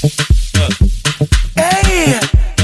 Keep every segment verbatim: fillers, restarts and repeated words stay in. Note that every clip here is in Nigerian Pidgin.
Hey,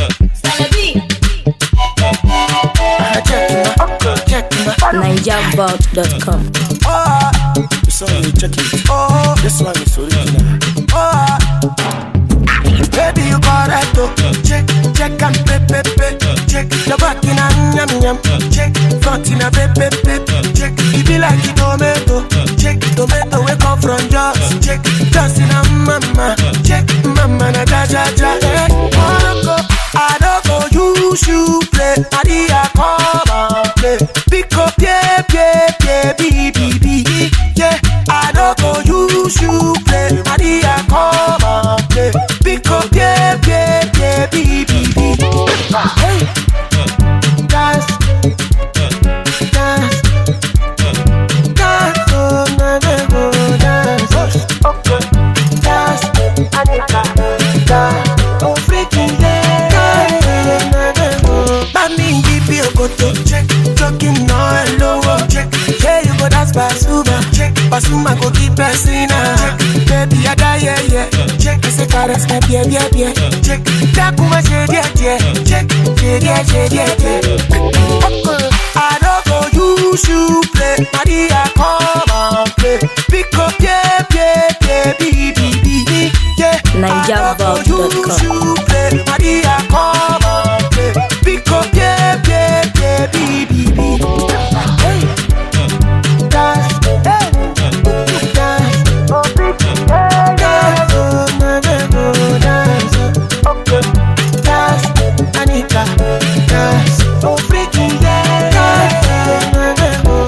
Niger Vault dot com. oh, this one you check it. Oh, this one is original. Oh, baby you correct oh. Check, check and pay, pay, pay. Check the back in a yum yum. Check front in a pay, pay, pay. Check it be like a tomato. Check tomato we come from Jos. Check just in a mama. Check mama na ja ja ja. Oh, I don't go use you play. Maria come and play. Pick up yeah yeah yeah B B B. Yeah, I don't go use you play. Maria come and play. Pick up yeah yeah yeah B B B. Hey, dance, dance, dance, oh na na oh dance. Okay, dance, Anita, dance, oh freaking yeah. Mami give me a photo check, talking no hello check. Yeah you go dance Pasuma check, Pasuma go keep pressing check. Baby I die yeah yeah check. I say caress my yeah yeah yeah check. Takuma yeah yeah yeah check, yeah yeah yeah yeah yeah. I don't go use you play, Maria come and play. Pick up yeah yeah yeah B B B yeah. Niger Vault dot com. Maria come and play. Pick up yeah yeah yeah B B B. Hey, dance, hey, dance, oh baby, hey, dance, oh na na no dance, okay, dance, Anita, dance, oh freaking yeah, dance, oh na na no.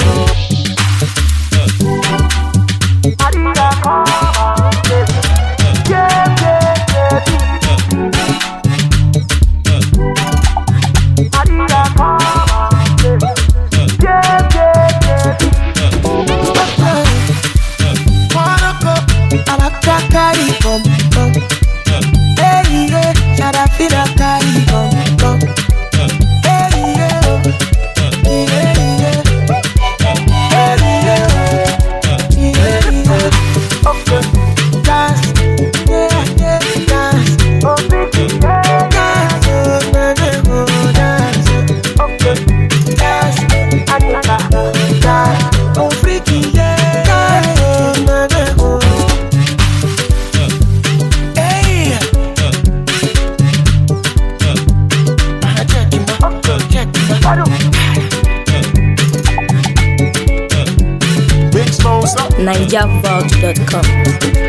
Maria come and play. Yeah yeah yeah B B B. Maria come and play. Yeah yeah yeah B B B. Wanna go, I'm a carry bum bum. Hey yeah, should I feel a carry bum bum? Hey yeah, yeah yeah, hey yeah, yeah yeah. Okay, dance, yeah yeah dance. Oh baby, yeah dance, oh na na oh dance. Okay, dance, Anita, dance. Oh freaky yeah, dance, oh na na oh. Hey, I check him out, check him out. Big Smoke, Niger Vault dot com.